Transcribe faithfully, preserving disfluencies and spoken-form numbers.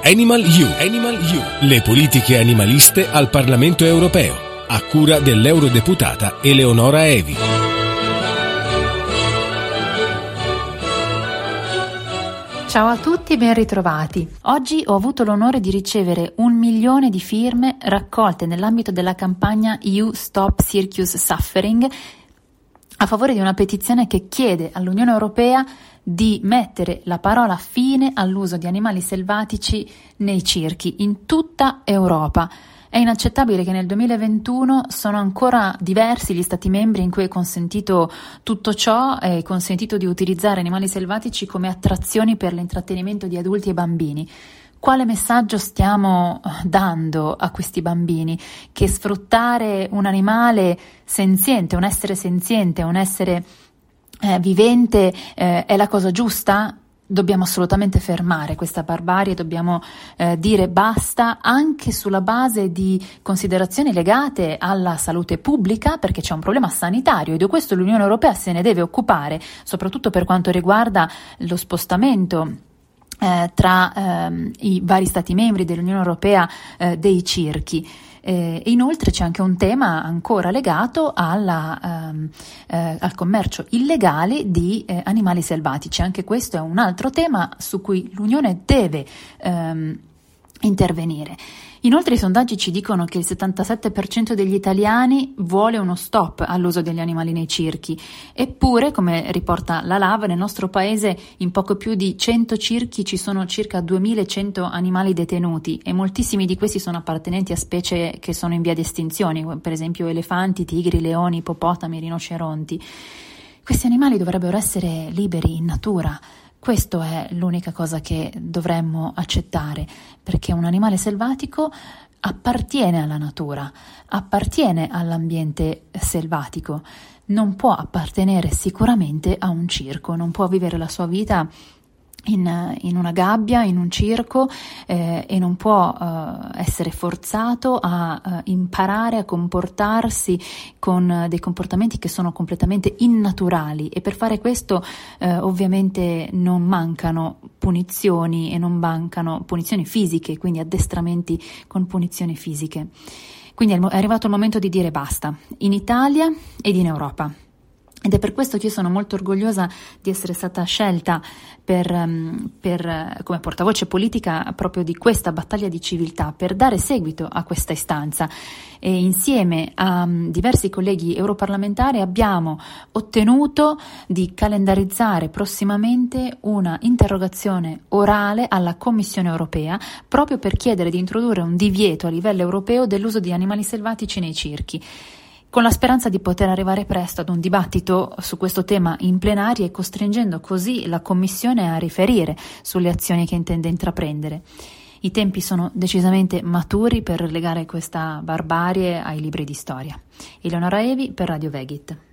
Animal You, Animal You, le politiche animaliste al Parlamento europeo, a cura dell'eurodeputata Eleonora Evi. Ciao a tutti e ben ritrovati. Oggi ho avuto l'onore di ricevere un milione di firme raccolte nell'ambito della campagna You Stop Circus Suffering a favore di una petizione che chiede all'Unione Europea di mettere la parola fine all'uso di animali selvatici nei circhi in tutta Europa. È inaccettabile che nel duemilaventuno sono ancora diversi gli Stati membri in cui è consentito tutto ciò, è consentito di utilizzare animali selvatici come attrazioni per l'intrattenimento di adulti e bambini. Quale messaggio stiamo dando a questi bambini? Che sfruttare un animale senziente, un essere senziente, un essere eh, vivente eh, è la cosa giusta? Dobbiamo assolutamente fermare questa barbarie, dobbiamo eh, dire basta anche sulla base di considerazioni legate alla salute pubblica, perché c'è un problema sanitario e di questo l'Unione Europea se ne deve occupare, soprattutto per quanto riguarda lo spostamento eh, tra ehm, i vari Stati membri dell'Unione Europea eh, dei circhi. E inoltre c'è anche un tema ancora legato alla, um, eh, al commercio illegale di eh, animali selvatici. Anche questo è un altro tema su cui l'Unione deve um, intervenire. Inoltre i sondaggi ci dicono che il settantasette per cento degli italiani vuole uno stop all'uso degli animali nei circhi, eppure, come riporta la L A V, nel nostro paese in poco più di cento circhi ci sono circa duemilacento animali detenuti e moltissimi di questi sono appartenenti a specie che sono in via di estinzione, per esempio elefanti, tigri, leoni, ippopotami, rinoceronti. Questi animali dovrebbero essere liberi in natura. Questo è l'unica cosa che dovremmo accettare, perché un animale selvatico appartiene alla natura, appartiene all'ambiente selvatico, non può appartenere sicuramente a un circo, non può vivere la sua vita in, in una gabbia, in un circo eh, e non può eh, essere forzato a eh, imparare a comportarsi con eh, dei comportamenti che sono completamente innaturali, e per fare questo eh, ovviamente non mancano punizioni e non mancano punizioni fisiche, quindi addestramenti con punizioni fisiche. Quindi è arrivato il momento di dire basta, in Italia ed in Europa. Ed è per questo che io sono molto orgogliosa di essere stata scelta per, per, come portavoce politica proprio di questa battaglia di civiltà, per dare seguito a questa istanza. E insieme a diversi colleghi europarlamentari abbiamo ottenuto di calendarizzare prossimamente una interrogazione orale alla Commissione europea proprio per chiedere di introdurre un divieto a livello europeo dell'uso di animali selvatici nei circhi, con la speranza di poter arrivare presto ad un dibattito su questo tema in plenaria e costringendo così la Commissione a riferire sulle azioni che intende intraprendere. I tempi sono decisamente maturi per legare questa barbarie ai libri di storia. Eleonora Evi per Radio Vegit.